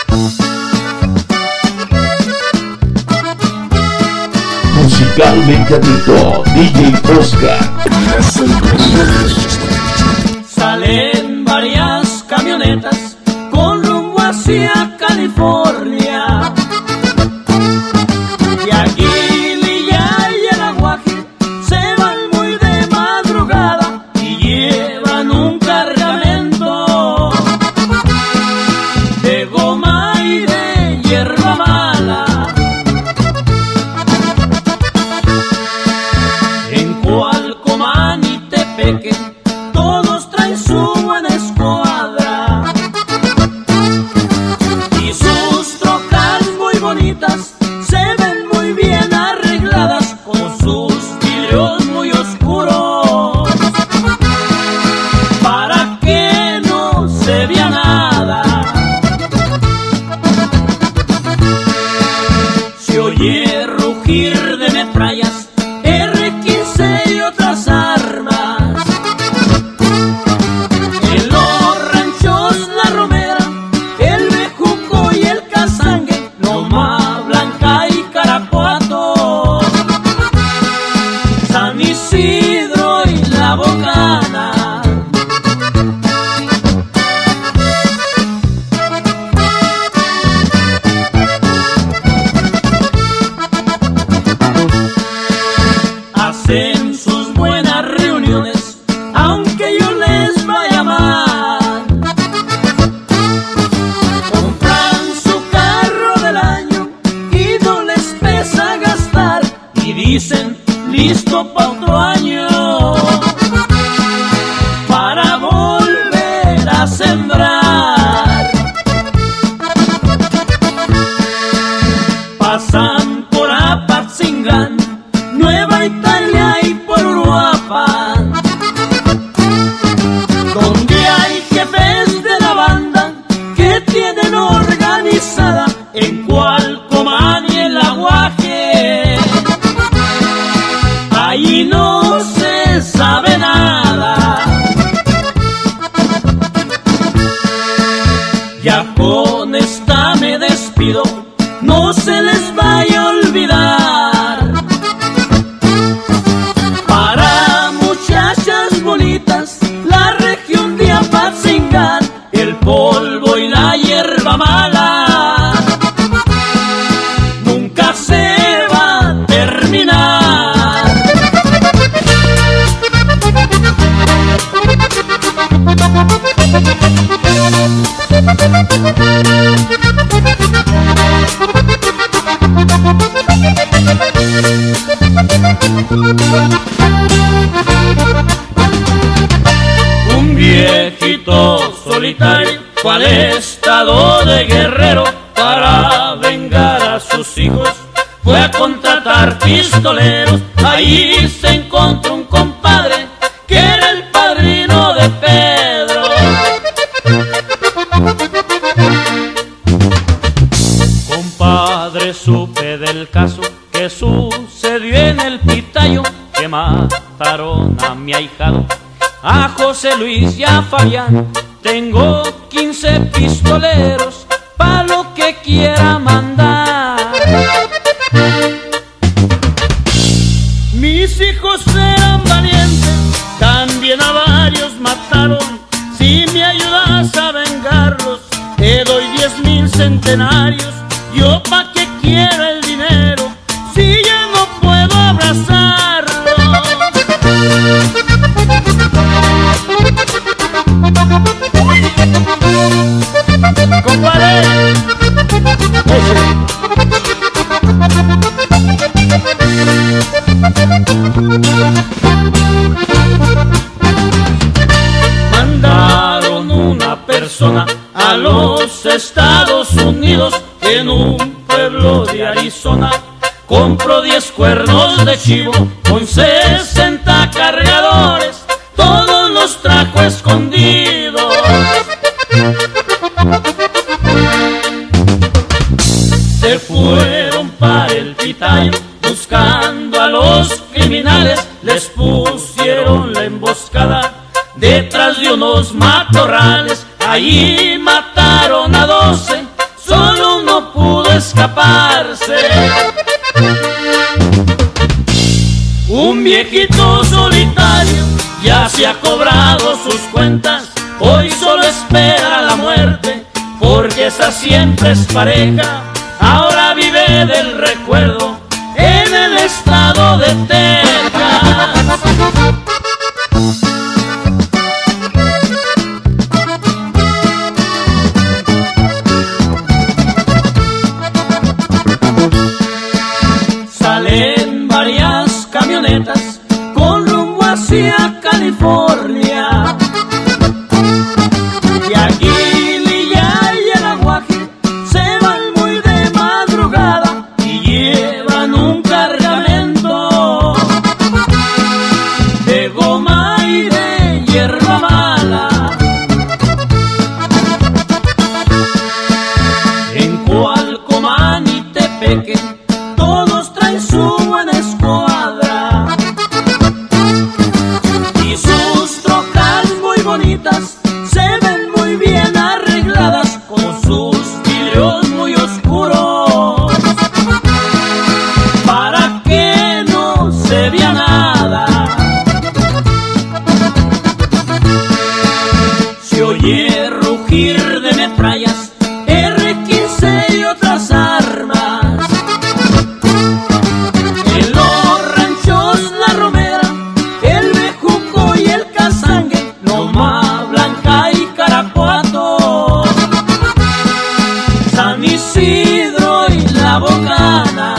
Musicalmente atento, DJ Oscar. Salen varias camionetas con rumbo hacia California. Y Aguililla y el Aguaje se van muy de madrugada y llevan un cargamento de goma y de hierba mala. En Cualcomán y Tepeque todos traen su buena escuadra y sus trocas muy bonitas se ven muy bien arregladas con sus vidrios muy oscuros para que no se vea nada. Se oye rugir de metrallas, R15 y otras armas. En los ranchos La Romera, el Bejuco y el Casangue, Loma Blanca y Carapuato, San Isidro y La Bocana. Hacen sus buenas reuniones, aunque yo les vaya mal. Compran su carro del año y no les pesa gastar. Y dicen, listo pa' otro año, para volver a sembrar. Pasan por Apatzingán, Nueva Italia y por Uruapan, donde hay jefes de la banda que tienen organizada en Cualcomán y el Aguaje. Ahí no se sabe nada. Ya con esta me despido, no se les vaya a olvidar. Para muchachas bonitas, la región de Apatzingán, el polvo y la hierba mala nunca se va a terminar. Un viejito solitario fue al estado de Guerrero para vengar a sus hijos. Fue a contratar pistoleros, ahí se encontró un compadre que era el padrino de Pedro. Compadre, supe del caso que sucedió en el Pitayo, que mataron a mi ahijado, a José Luis y a Fabián. Tengo 15 pistoleros pa' lo que quiera mandar. Mis hijos eran valientes, también a varios mataron. Si me ayudas a vengarlos, te doy 10,000 centenarios. Yo pa' qué quiero el dinero si ya no puedo abrazarlos. Compadre, mandaron una persona a los Estados Unidos. En un pueblo de Arizona compró 10 cuernos de chivo con 60 cargadores, todos los trajo escondidos. Se fueron para el Pitayo buscando a los criminales, les pusieron la emboscada detrás de unos matorrales. Allí mataron a 12, escaparse. Un viejito solitario ya se ha cobrado sus cuentas, hoy solo espera la muerte, porque esa siempre es pareja. Ahora vive del recuerdo en el estado de Texas. Salen varias camionetas con rumbo hacia California, y Aguililla y el Aguaje se van muy de madrugada y llevan un cargamento de goma y de hierba mala. En Cualcomán y Tepeque todos traen su buena escuadra y sus trocas muy bonitas se ven muy bien arregladas con sus vidrios muy oscuros para que no se vea nada. Se oye rugir de metrallas, R15 y otras armas. En los ranchos La Romera, el Bejuco y el Casangue, Loma Blanca y Caracuato, San Isidro y La Bocana.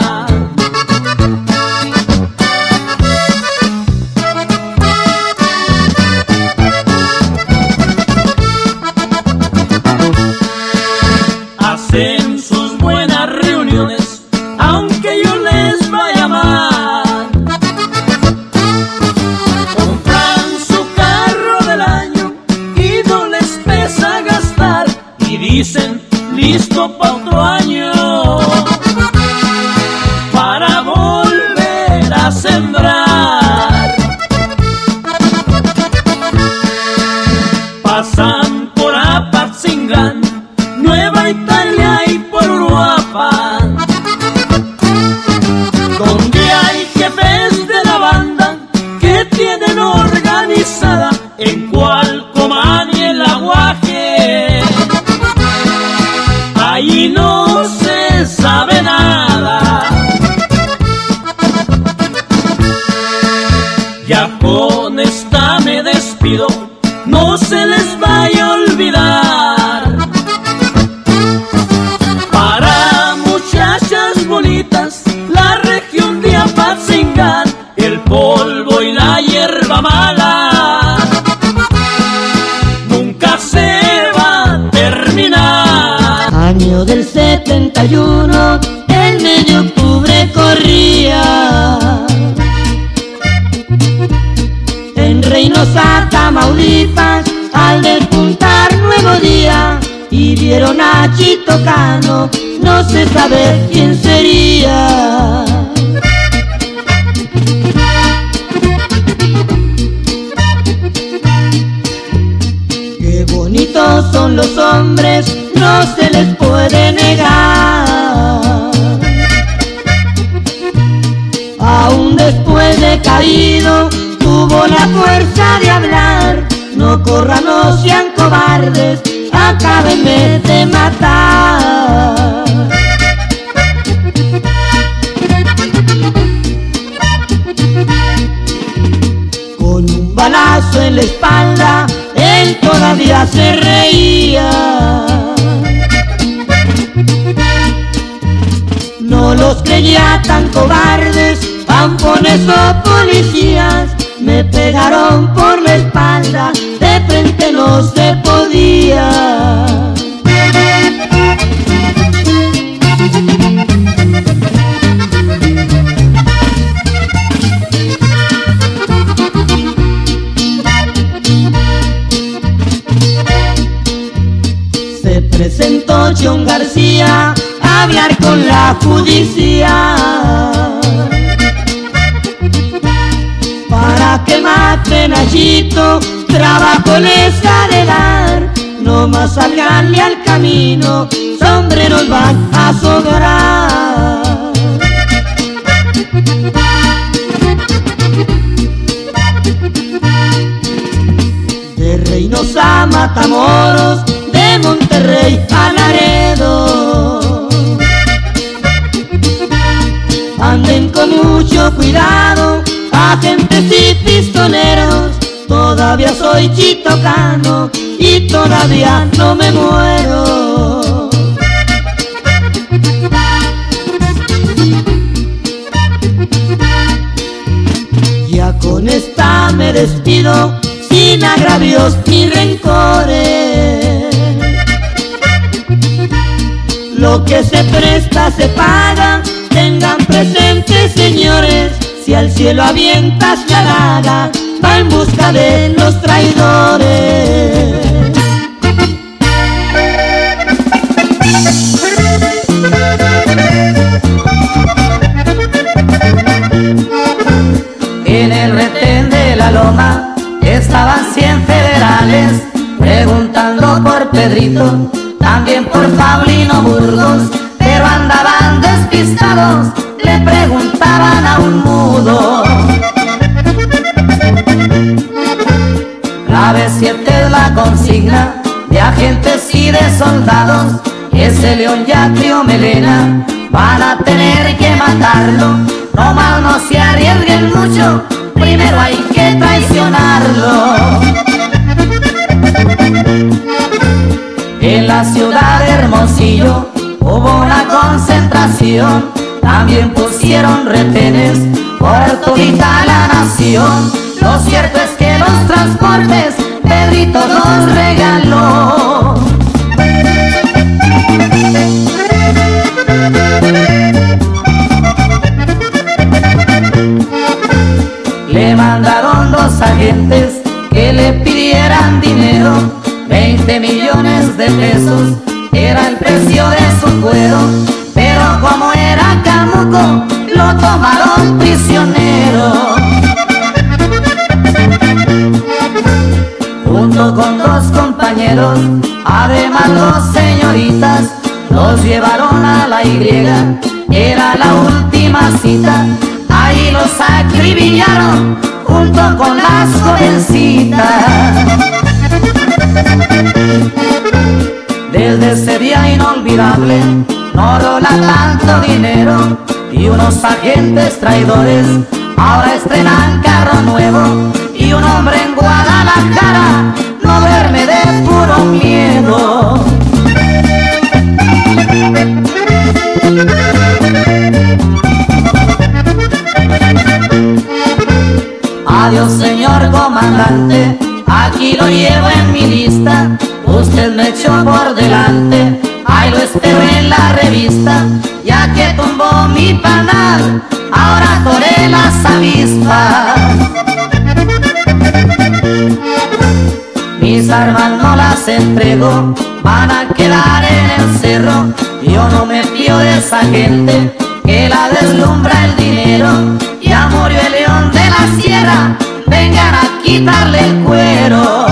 Hacen sus buenas reuniones, aunque yo les vaya mal. Compran su carro del año y no les pesa gastar, y dicen listo pa' otro año para volver a sembrar. Pasan por Apatzingán, Nueva Italia y por Uruapan, donde hay jefes de la banda que tienen organizada en Cualcomán y el Aguaje. Ahí no se sabe nada. Ya con esta me despido, no se les vaya a olvidar. Para muchachas bonitas, la región de Apatzingán, el polvo y la hierba mala nunca se va a terminar. Año del 71, el mes de octubre corría. En Reynosa, Tamaulipas, al despuntar nuevo día, y vieron a Chito Cano, no se sabe quién sería. Qué bonitos son los hombres, no se les puede negar. Aún después de caído, tuvo la fuerza de hablar. No corran, no sean cobardes, acábenme de matar. Con un balazo en la espalda, él todavía se reía. No los creía tan cobardes, pampones o policías. Me pegaron por la espalda, de frente no se podía. Se presentó John García a hablar con la judicial para que maten a Chito, trabajo les ha de dar. No más salganle al camino sombreros van a sobrar. De Reynosa a Matamoros, de Monterrey a Laredo, anden con mucho cuidado, agentes y pistoleros. Todavía soy chitocano y todavía no me muero. Ya con esta me despido, sin agravios ni rencores. Lo que se presta se paga, tengan presente, señores. Si al cielo avientas la daga, va en busca de los traidores. En el retén de la loma estaban 100 federales preguntando por Pedrito, también por Paulino Burgos, pero andaban despistados, le preguntaban a un mudo. La B7 es la consigna de agentes y de soldados, ese león ya crió melena, van a tener que matarlo, no mal no se arriesguen mucho, primero hay que traicionarlo. En la ciudad de Hermosillo hubo una concentración, también pusieron retenes por todita la nación. Lo cierto es que los transportes Pedrito los regaló. Le mandaron 2 agentes que le pidieran dinero, 20 millones de pesos era el precio de su cuero, pero como era camuco lo tomaron prisionero. Junto con 2 compañeros, además 2 señoritas, los llevaron a la Y, era la última cita, ahí los acribillaron junto con las jovencitas. Desde ese día inolvidable no rola tanto dinero y unos agentes traidores ahora estrenan carro nuevo y un hombre en Guadalajara no duerme de puro miedo. Adiós señor comandante, aquí lo llevo en mi lista, usted me echó por delante, ahí lo espero en la revista, ya que tumbó mi panal, ahora toré las avispas. Mis armas no las entrego, van a quedar en el cerro, yo no me fío de esa gente que la deslumbra el dinero. Ya murió el león de la sierra, vengan a quitarle el cuero.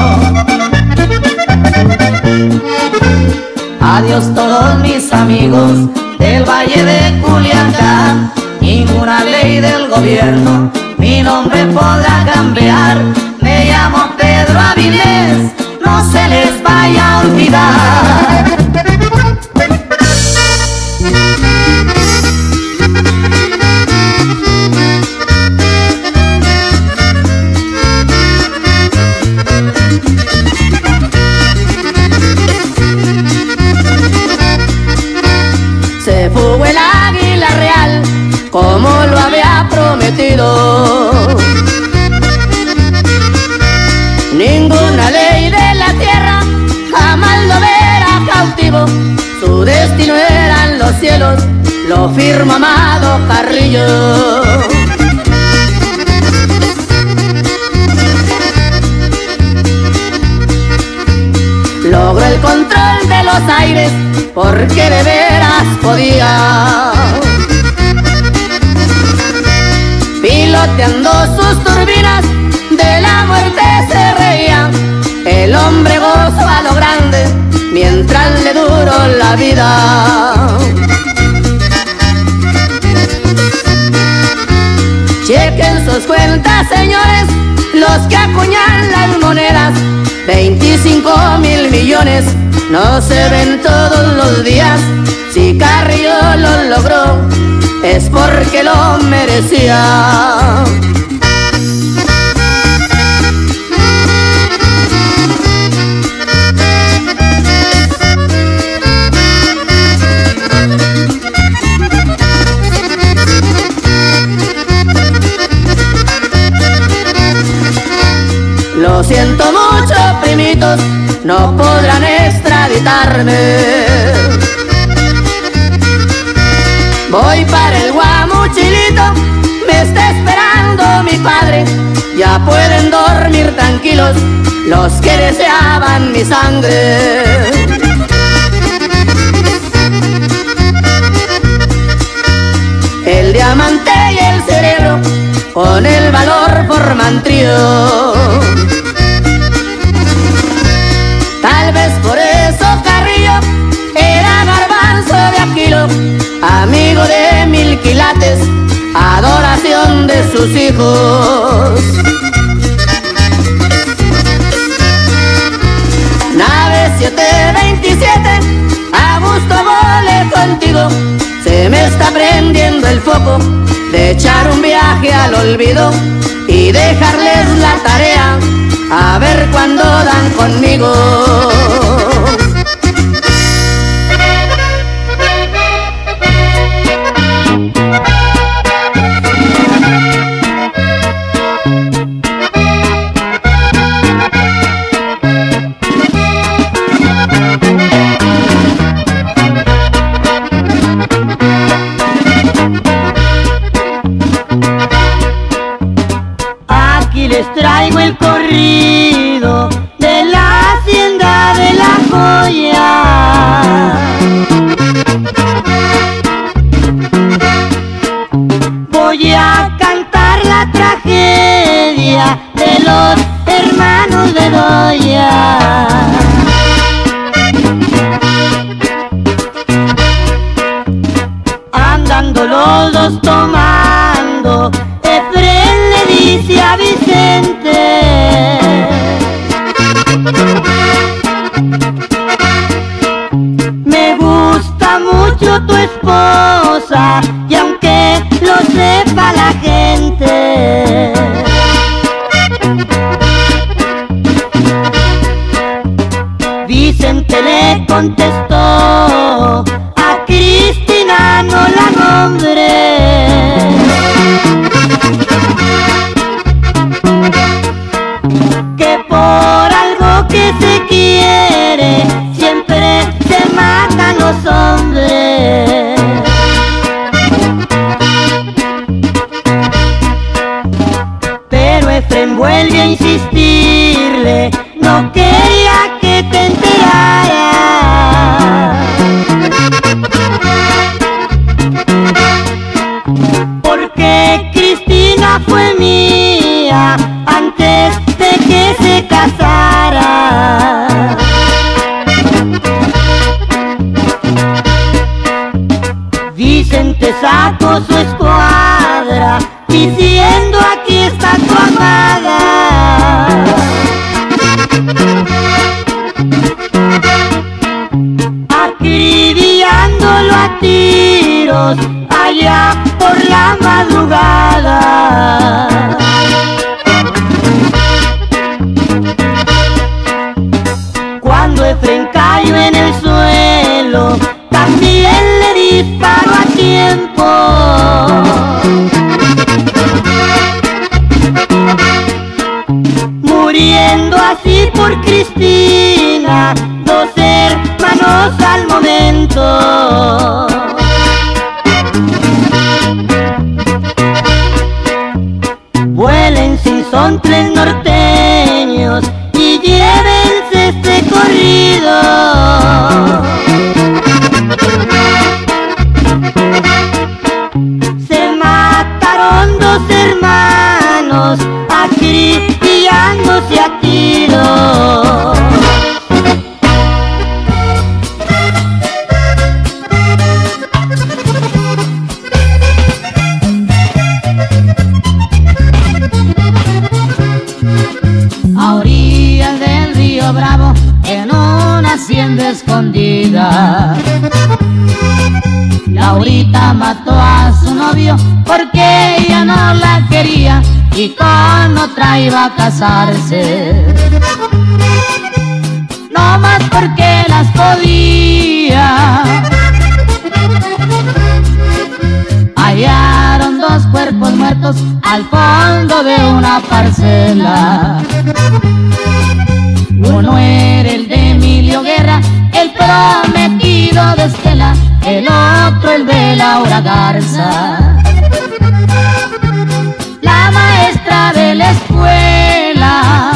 Adiós todos mis amigos del Valle de Culiacán, ninguna ley del gobierno mi nombre podrá cambiar. Me llamo Pedro Avilés, no se les vaya a olvidar. Se fugó el águila real como lo había prometido. Ninguna ley de la tierra jamás lo verá cautivo. Su destino eran los cielos, lo firmó Amado Carrillo. Logró el control de los aires porque de veras podía. Piloteando sus turbinas, de la muerte se reía. El hombre gozó a lo grande mientras le duró la vida. Chequen sus cuentas, señores, los que acuñan las monedas. 25.000 millones no se ven todos los días. Si Carrillo lo logró, es porque lo merecía. Lo siento mucho, primitos, no podrán extraditarme. Voy para el Guamuchilito, me está esperando mi padre. Ya pueden dormir tranquilos los que deseaban mi sangre. El diamante y el cerebro con el valor forman trío. Tal vez por eso Carrillo era garbanzo de Aquilo, amigo de 1000 quilates, adoración de sus hijos. Nave 727, a gusto vole contigo. Se me está prendiendo el foco de echar un viaje al olvido y dejarles la tarea a ver cuándo dan conmigo. Les traigo el corrido de la hacienda de la joya. Voy a cantar la tragedia de los hermanos de Doya. Andando los dos tomando, Efren le dice a Vicente: me gusta mucho tu esposa, y aunque lo sepa la gente, Vicente le contestó: a Cristina no la nombré. Que por algo que se quiere siempre se matan los hombres. Pero Efren vuelve a insistirle: no quería que te enteraras, porque Cristina fue mía antes de que se casara. Vicente sacó su escuadra diciendo: aquí está tu amada. Acribillándolo a tiros allá por la madrugada. Cuando Efren cayó en el suelo, también le disparó a tiempo. Muriendo así por Cristina, dos hermanos al momento. Vuelen sin son tres norteños y llévense este corrido. escondida. Laurita mató a su novio porque ella no la quería y con otra iba a casarse. No más porque las podía. Hallaron dos cuerpos muertos al fondo de una parcela. Uno era el de Emilio Guerra, el prometido de Estela, el otro el de Laura Garza, la maestra de la escuela.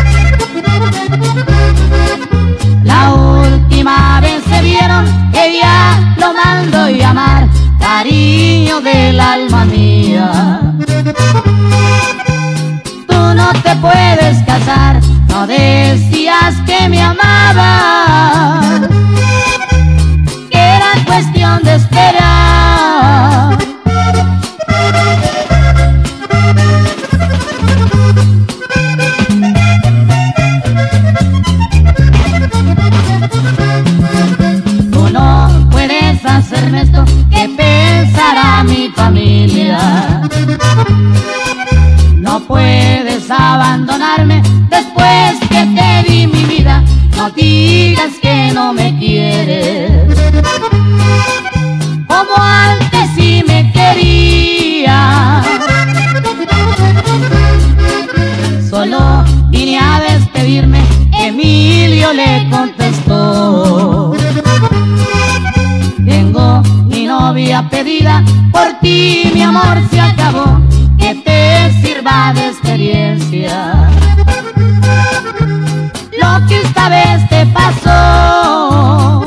La última vez se vieron, ella lo mandó llamar cariño del alma mía. Tú no te puedes casar, no decías que me amabas, que era cuestión de esperar. Tú no puedes hacerme esto, que pensará mi familia. No puedes abandonarme después que te di mi vida. No digas que no me quieres, como antes sí me querías. Solo vine a despedirme, Emilio le contestó. Tengo mi novia pedida, por ti mi amor se acabó, que te sirva de experiencia lo que esta vez te pasó.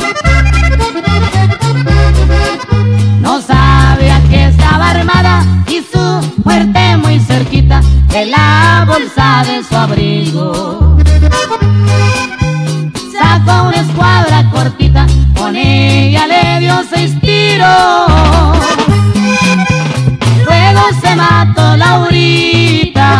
No sabía que estaba armada y su muerte muy cerquita de la bolsa de su abrigo. Sacó una escuadra cortita, con ella le dio 6 tiros. Luego se mató Laurita.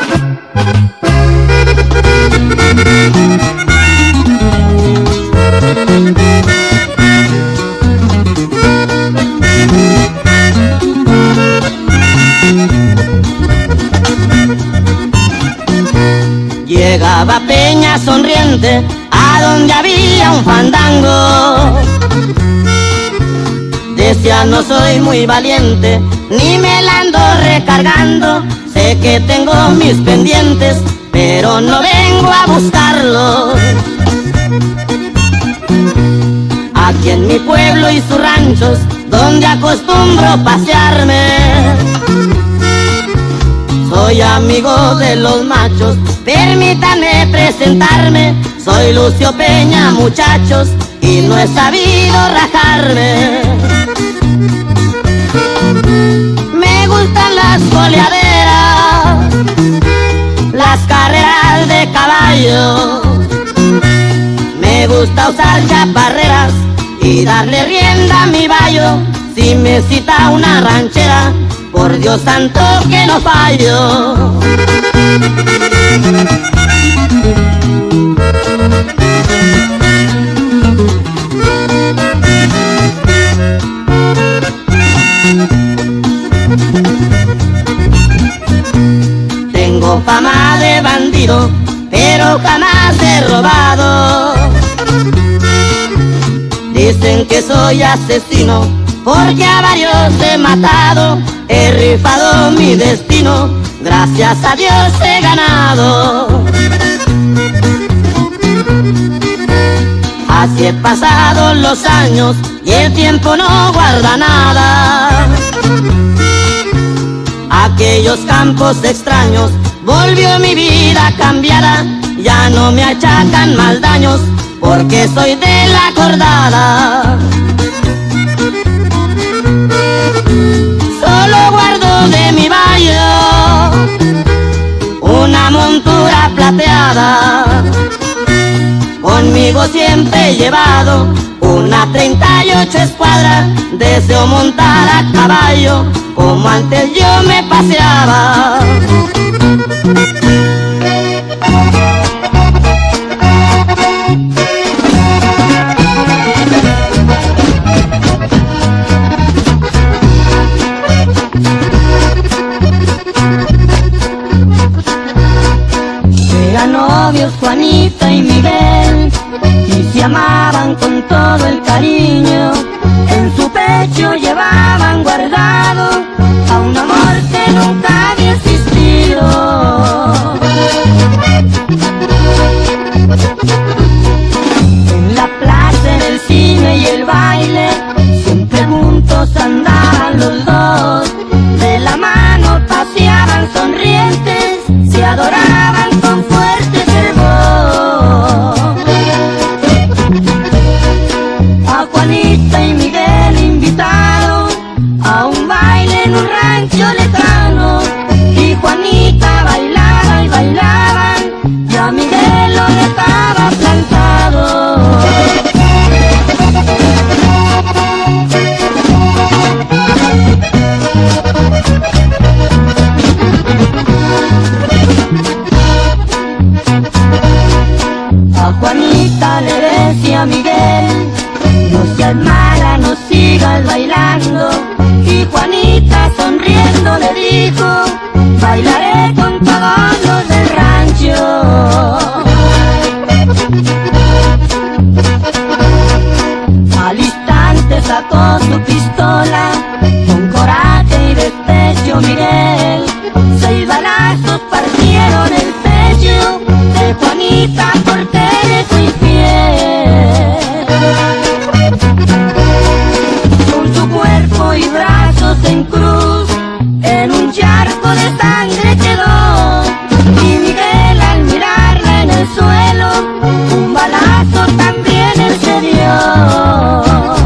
Llegaba Peña sonriente a donde había un fandango. Decía no soy muy valiente, ni me la ando recargando. Sé que tengo mis pendientes, pero no vengo a buscarlos. Aquí en mi pueblo y sus ranchos, donde acostumbro pasearme, soy amigo de los machos, permítanme presentarme. Soy Lucio Peña, muchachos, y no he sabido rajarme. Me gustan las coleaderas, las carreras de caballo. Me gusta usar chaparreras y darle rienda a mi bayo. Si me cita una ranchera, por Dios santo que no fallo. Tengo fama de bandido, pero jamás he robado. Dicen que soy asesino, porque a varios he matado. He rifado mi destino, gracias a Dios he ganado. Así he pasado los años y el tiempo no guarda nada. Aquellos campos extraños volvió mi vida cambiada. Ya no me achacan mal daños, porque soy de la cordada. Solo guardo de mi bayo una montura plateada. Conmigo siempre he llevado una 38 escuadra. Deseo montar a caballo como antes yo me paseaba. no sigas bailando. Y Juanita sonriendo le dijo, bailaré con todos los del rancho. Al instante sacó su pistola, con coraje y despecho Miguel. 6 balazos partieron el pecho de Juanita porque le fui fiel. Con su cuerpo y brazos en cruz, en un charco de sangre quedó. Y Miguel al mirarla en el suelo, un balazo también él se dio.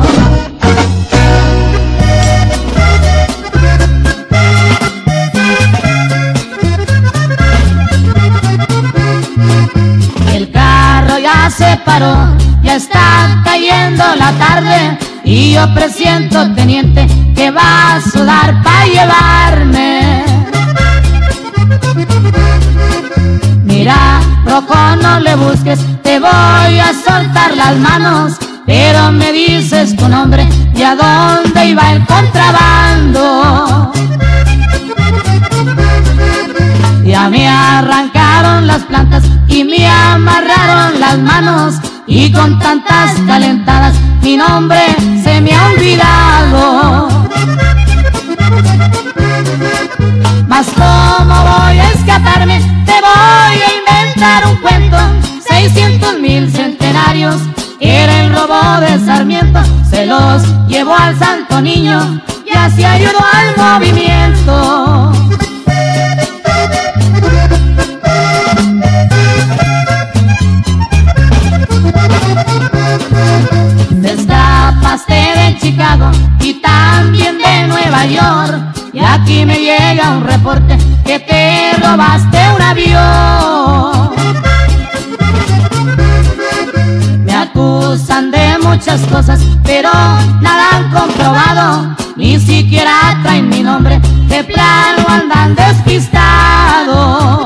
Se paró, ya está cayendo la tarde y yo presiento, teniente, que va a sudar pa' llevarme. Mira, Rocco, no le busques, te voy a soltar las manos, pero me dices tu nombre y a dónde iba el contrabando. Ya me arrancaron las plantas y me amarraron las manos, y con tantas calentadas mi nombre se me ha olvidado. Mas ¿cómo voy a escaparme? Te voy a inventar un cuento. 600,000 centenarios era el robo de Sarmiento, se los llevó al Santo Niño y así ayudó al movimiento. Te escapaste de Chicago y también de Nueva York, y aquí me llega un reporte que te robaste un avión. Me acusan de muchas cosas, pero nada han comprobado, ni siquiera traen mi nombre, de plano andan despistados.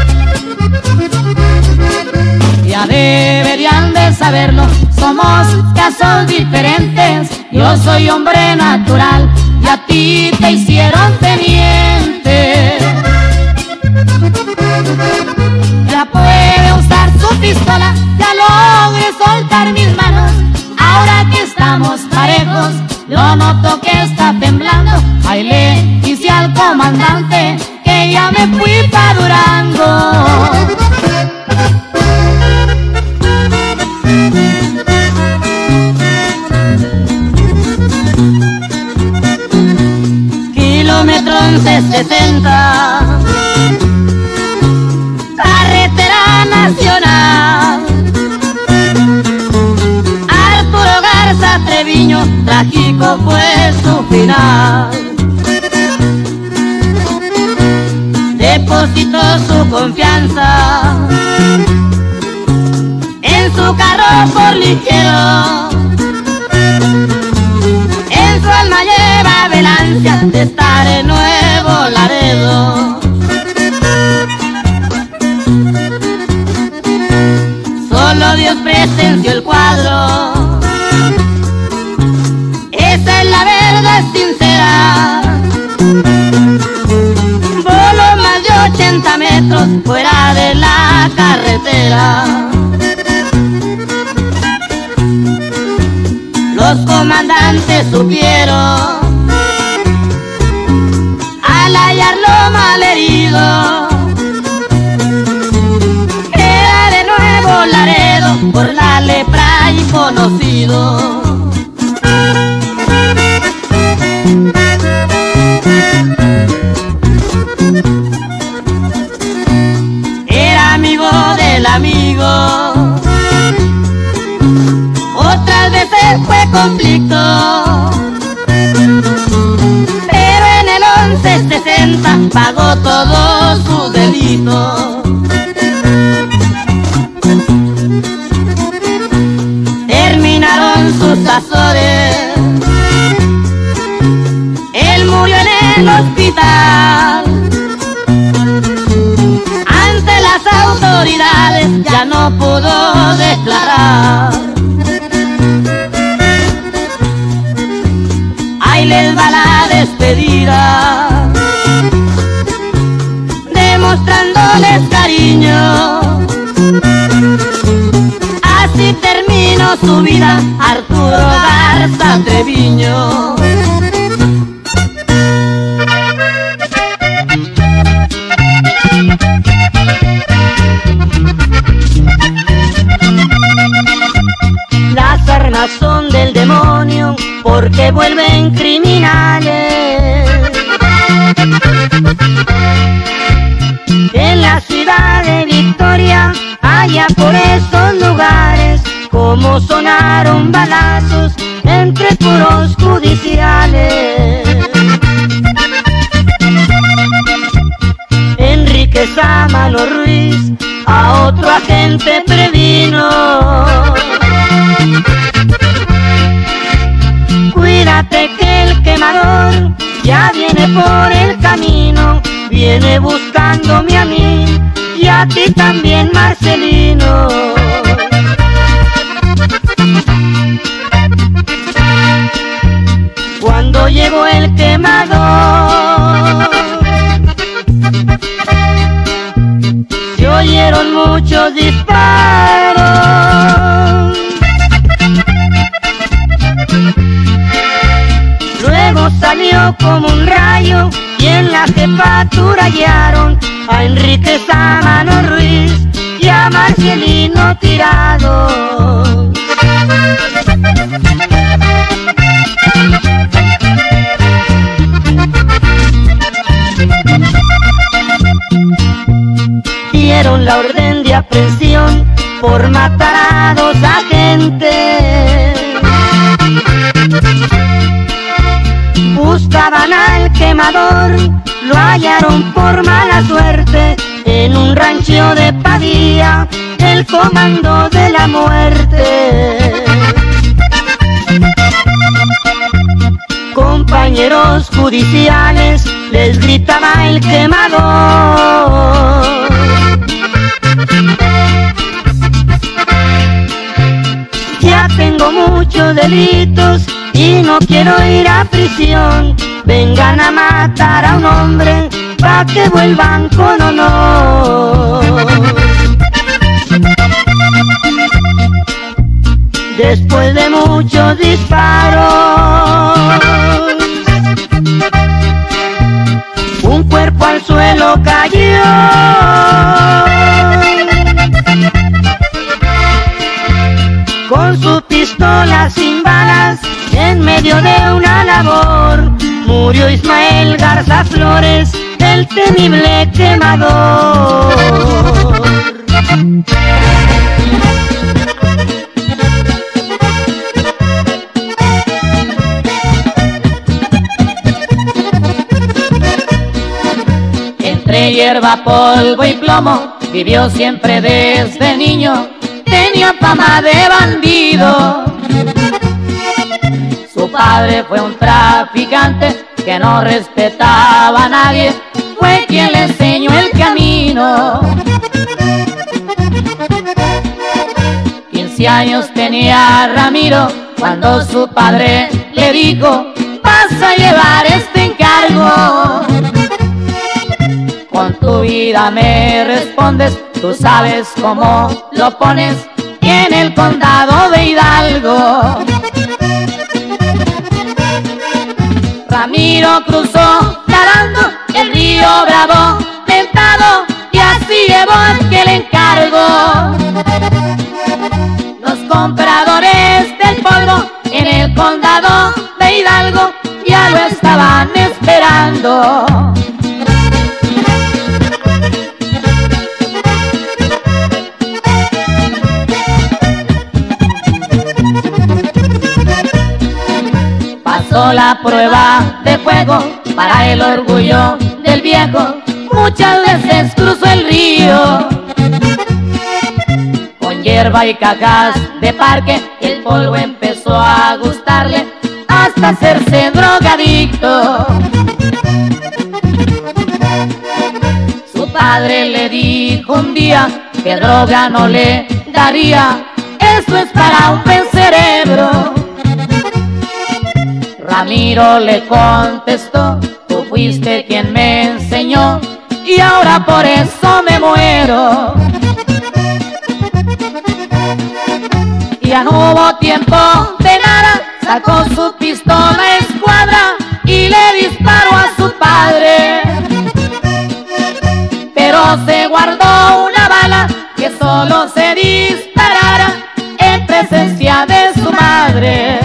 Ya deberían de saberlo, somos casos diferentes. Yo soy hombre natural y a ti te hicieron teniente. Ya puede usar su pistola, ya logré soltar mis manos. Ahora que estamos parejos, yo noto que está temblando. Ahí le hice al comandante que ya me fui pa' Durango. Kilómetro 1160, carretera nacional. Arturo Garza Treviño, trágico fue su final. Depositó su confianza en su carro por ligero. En su alma lleva velancia de estar en Nuevo Laredo. Solo Dios presenció el cuadro, esa es la verdad sincera. Voló más de 80 metros fuera de la carretera. Los comandantes supieron al hallarlo malherido. Era de Nuevo Laredo, por la lepra y conocido. Era amigo del amigo, otras veces fue conflicto, pero en el 1160 pagó todos sus delitos. Terminaron sus ahí les va la despedida, demostrándoles cariño. Así terminó su vida Arturo Garza Treviño. Las armas son del demonio porque vuelven criminales. En la ciudad de Victoria, allá por esos lugares, como sonaron balazos entre puros judiciales. Enrique Sámano Ruiz a otro agente previno: cuídate que el quemador ya viene por el camino, viene buscándome a mí y a ti también, Marcelino. Cuando llegó el quemador, se oyeron muchos disparos. Luego salió como un rayo y en la jefatura hallaron a Enrique Sámano Ruiz y a Marcelino tirado. Dieron la orden de aprehensión por matar a dos agentes. Buscaban al quemador, lo hallaron por mala suerte en un rancho de Padilla, el comando de la muerte. Compañeros judiciales, les gritaba el quemador: ya tengo muchos delitos y no quiero ir a prisión. Vengan a matar a un hombre pa' que vuelvan con honor. Después de muchos disparos, un cuerpo al suelo cayó. Con su pistola sin balas, en medio de una labor, murió Ismael Garza Flores, el temible quemador. Entre hierba, polvo y plomo, vivió siempre desde niño. Tenía fama de bandido. Su padre fue un traficante que no respetaba a nadie, fue quien le enseñó el camino. 15 años tenía Ramiro cuando su padre le dijo: vas a llevar este encargo. Con tu vida me respondes, tú sabes cómo lo pones, y en el condado de Hidalgo. Ramiro cruzó nadando el río Bravo, tentado, y así llevó aquel encargo. Los compradores del polvo en el condado de Hidalgo ya lo estaban esperando. Pasó la prueba de fuego para el orgullo del viejo, muchas veces cruzó el río. Con hierba y cajas de parque, el polvo empezó a gustarle hasta hacerse drogadicto. Su padre le dijo un día que droga no le daría, eso es para un buen cerebro. Ramiro le contestó: tú fuiste quien me enseñó y ahora por eso me muero. Ya no hubo tiempo de nada, sacó su pistola escuadra y le disparó a su padre. Pero se guardó una bala que solo se disparara en presencia de su madre.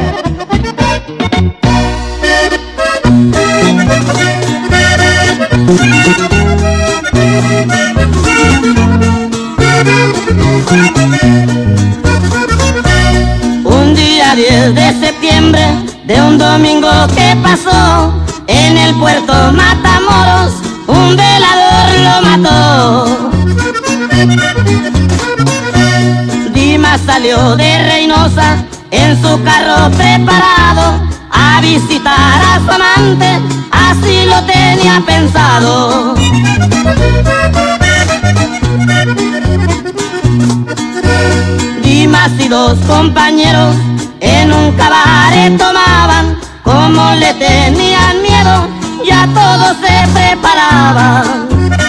Un día 10 de septiembre de un domingo que pasó en el puerto Matamoros, un velador lo mató. Dimas salió de Reynosa en su carro preparado a visitar a su amante, así lo tenía pensado. Dimas y dos compañeros en un cabaret tomaban, como le tenían miedo, ya todos se preparaban.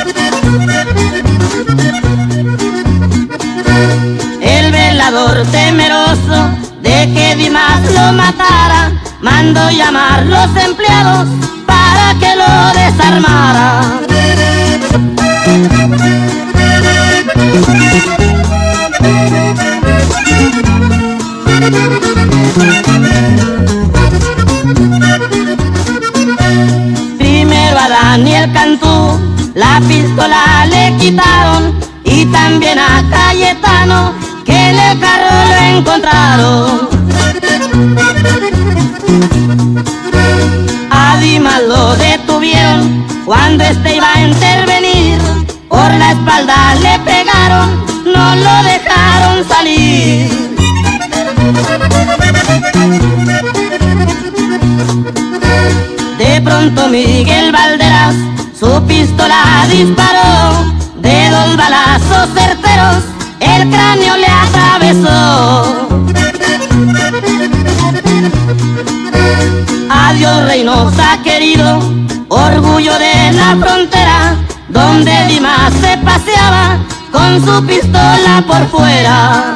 El velador, temeroso de que Dimas lo matara, mandó llamar los empleados para que lo desarmaran. Primero a Daniel Cantú la pistola le quitaron y también a Cayetano, que en el carro lo encontraron. A Dimas lo detuvieron cuando este iba a intervenir, por la espalda le pegaron, no lo dejaron salir. De pronto Miguel Valderas su pistola disparó, de dos balazos certeros el cráneo le atravesó. Adiós Reynosa querido, orgullo de la frontera, donde Dimas se paseaba con su pistola por fuera.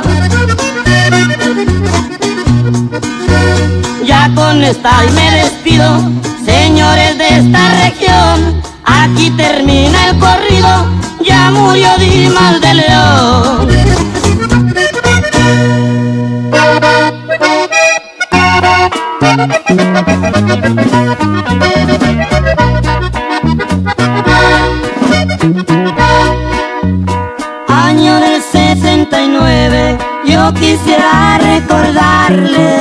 Ya con esta y me despido, señores de esta región, aquí termina el corrido, ya murió Dimas de León. Año del 69, yo quisiera recordarle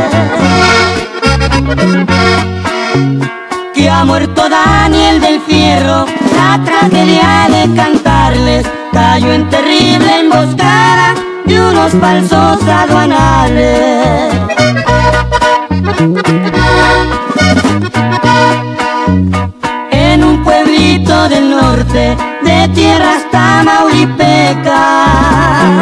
que ha muerto Daniel del Fierro. La tragedia de cantarles cayó en terrible emboscada de unos falsos aduanales. En un pueblito del norte de tierras Tamaulipeca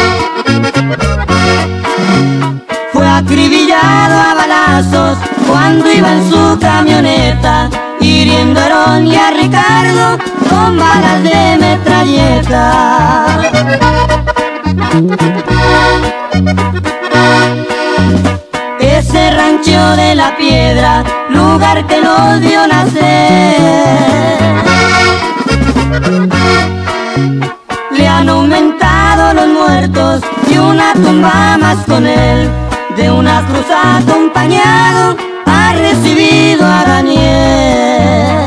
fue acribillado a balazos cuando iba en su camioneta, hiriendo a Herón y a Ricardo con balas de metralleta. Ese rancho de La Piedra, lugar que los vio nacer, le han aumentado los muertos y una tumba más con él. De una cruz acompañado ha recibido a Daniel.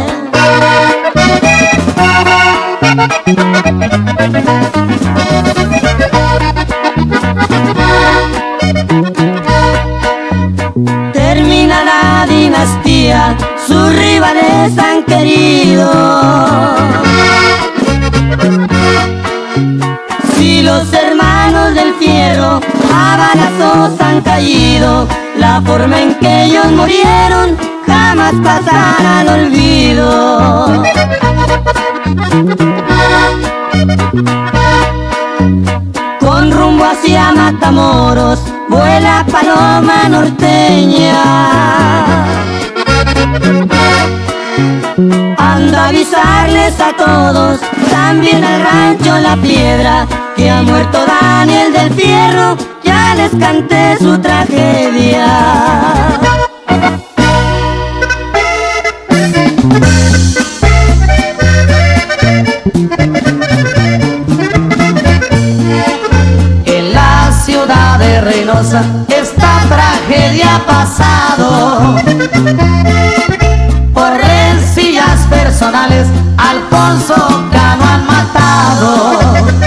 Termina la dinastía, sus rivales han querido. Si los hermanos del Fierro a balazos han caído, la forma en que ellos murieron jamás pasará al olvido. Con rumbo hacia Matamoros vuela paloma norteña. felices a todos, también al rancho La Piedra, que ha muerto Daniel del Fierro, ya les canté su tragedia. En la ciudad de Reynosa esta tragedia ha pasado. Por rencillas personales Alfonso Cano han matado.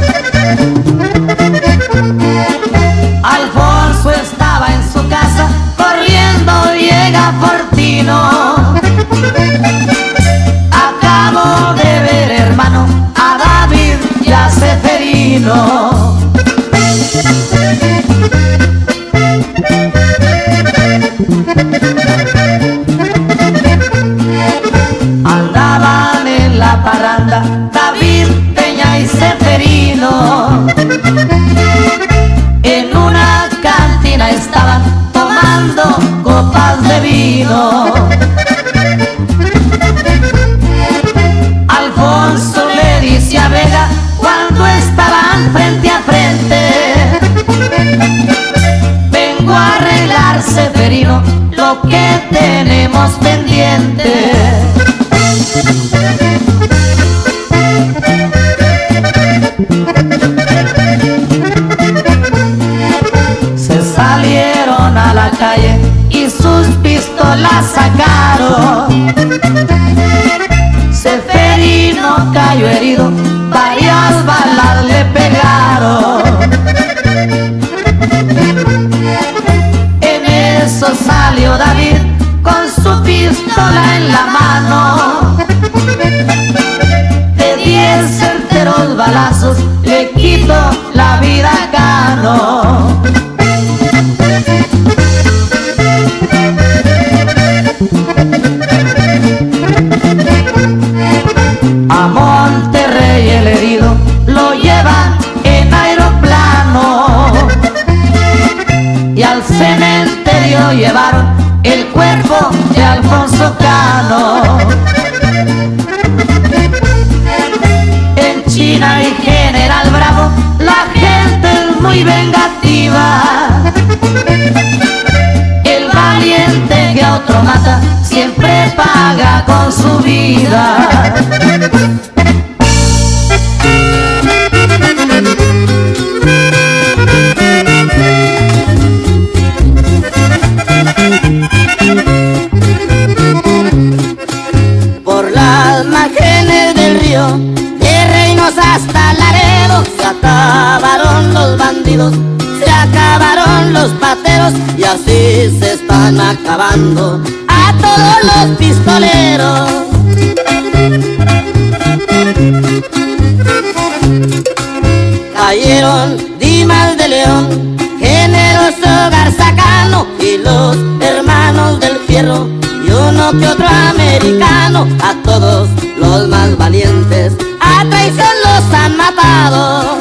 Alfonso estaba en su casa, corriendo llega Fortino. Acabo de ver, hermano, a David y a Seferino. Andaban en la parranda David, Peña y Seferino. En una cantina estaban tomando copas de vino. Alfonso le dice a Vega cuando estaban frente a frente: vengo a arreglar, Seferino, lo que tenemos pendiente. Se salieron a la calle y sus pistolas sacaron. Seferino cayó herido, varias balas le pegaron. En eso salió David con su pistola en la mano. De 10 certeros balazos le quitó la vida a Cano. A Monterrey el herido lo llevan en aeroplano y al cementerio llevaron el cuerpo de Alfonso Cano. En China y General Bravo la gente es muy vengativa. El valiente que a otro mata siempre paga con su vida. Por las márgenes del río, de Reynosa hasta Laredo, se acabaron los bandidos, se acabaron los pateros, y así se están acabando a todos los pistoleros. Cayeron Dimas de León, Generoso Garza Cano y los hermanos del Fierro, y uno que otro americano. A todos los más valientes a traición los han matado.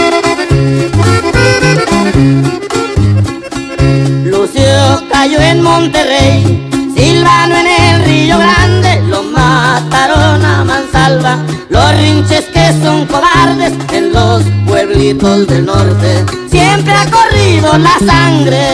Lucio cayó en Monterrey, Silvano en el Río Grande, lo mataron a mansalva los rinches que son cobardes. En los pueblitos del norte siempre ha corrido la sangre.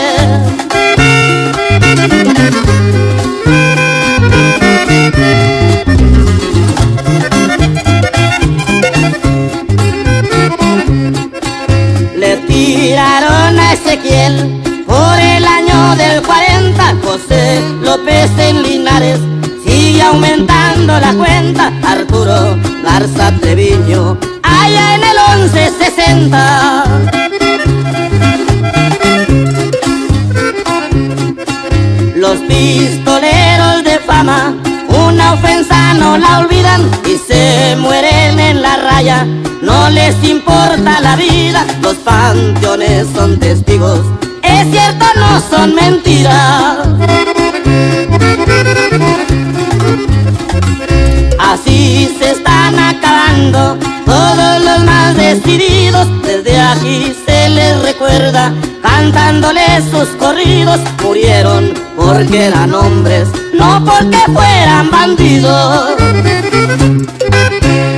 Le tiraron a Ezequiel por el año del 40, José López en Linares sigue aumentando la cuenta, Arturo Garza Treviño allá en el 1160. Los pistoleros de fama una ofensa no la olvidan y se mueren en la raya, no les importa la vida. Los panteones son testigos, es cierto, no son mentiras. Así se están acabando todos los más decididos. Desde aquí se les recuerda cantándoles sus corridos. Murieron porque eran hombres no porque fueran bandidos.